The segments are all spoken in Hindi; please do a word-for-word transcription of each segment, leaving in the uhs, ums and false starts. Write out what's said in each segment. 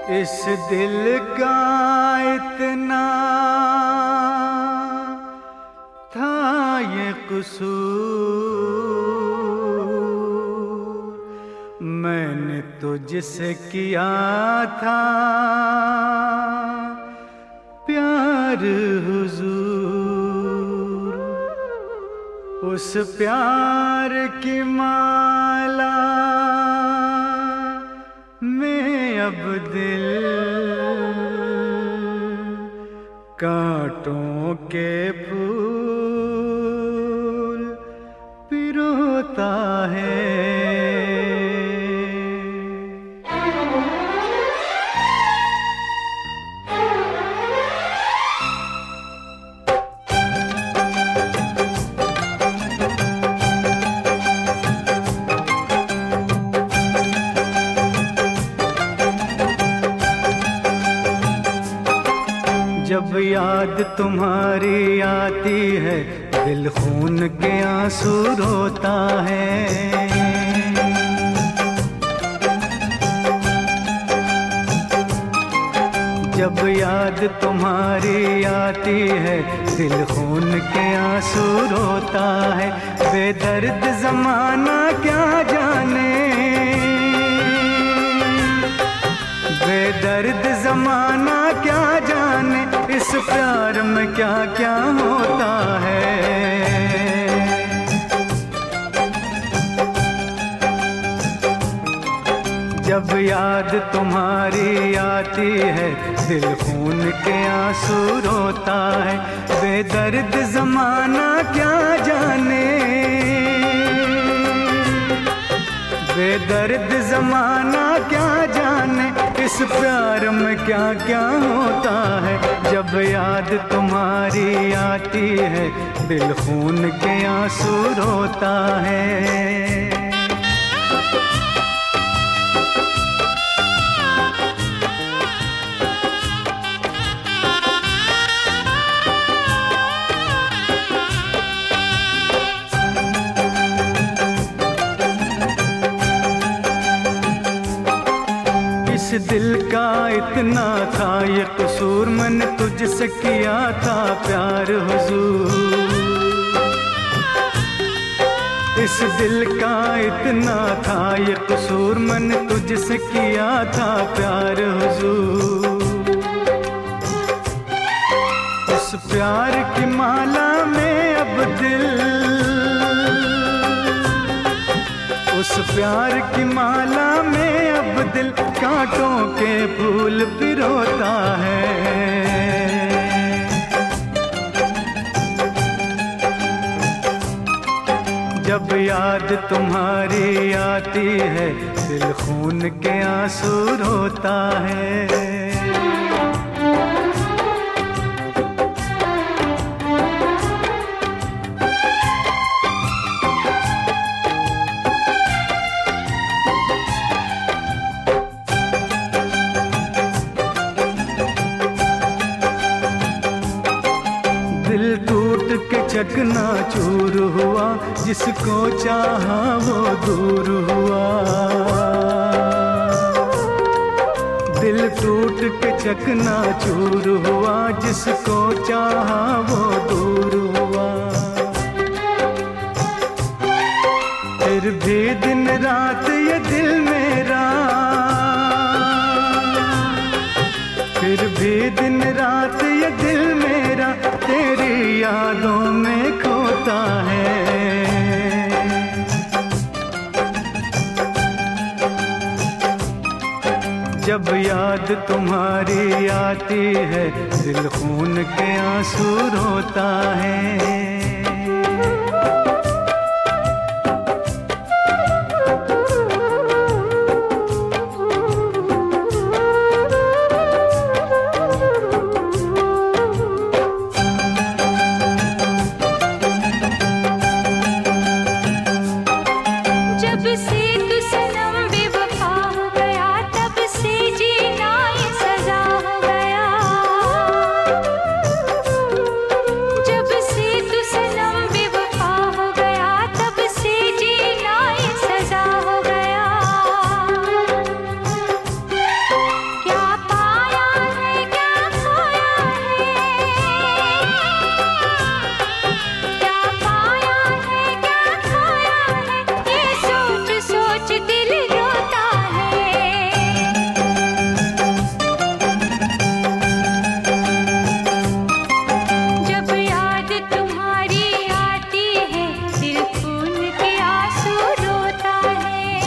इस दिल का इतना था ये कसूर, मैंने तुझसे किया था प्यार हुजूर। उस प्यार की माला में अब दिल कांटों के फूल पिरोता है। जब याद तुम्हारी आती है दिल खून के आंसू रोता है। जब याद तुम्हारी आती है दिल खून के आंसू रोता है। बेदर्द ज़माना क्या जाने, बेदर्द ज़माना क्या जाने, इस प्यार में क्या क्या होता है। जब याद तुम्हारी आती है दिल खून के आंसू रोता है। बेदर्द ज़माना क्या जाने, बेदर्द ज़माना क्या जाने, इस प्यार में क्या क्या होता है। जब याद तुम्हारी आती है दिल खून के आंसू रोता है। इस दिल का इतना था ये कसूर, मैंने तुझसे किया था प्यार हुजूर। इस दिल का इतना था ये कसूर, मैंने तुझसे किया था प्यार हुजूर। उस प्यार की माला में अब दिल, उस प्यार की माला में अब दिल कांटों के फूल पिरोता है। जब याद तुम्हारी आती है दिल खून के आंसू रोता है। दिल टूट के चकना चूर हुआ, जिसको चाहा वो दूर हुआ। दिल टूट के चकना चूर हुआ, जिसको चाहा वो दूर हुआ। फिर भी दिन रात ये दिल मेरा, फिर भी दिन रात ये दिल मेरा तेरी यादों में खोता है। जब याद तुम्हारी आती है दिल खून के आंसू रोता है।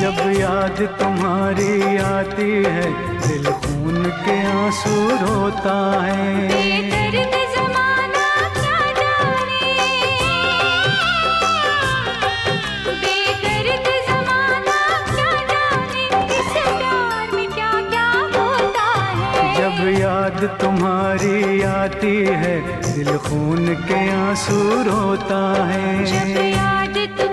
जब याद तुम्हारी आती है दिल खून के आंसू रोता है। बेदर्द ज़माना क्या जाने, बेदर्द ज़माना क्या जाने, इस प्यार में क्या क्या होता है। जब याद तुम्हारी आती है दिल खून के आंसू रोता है। जब याद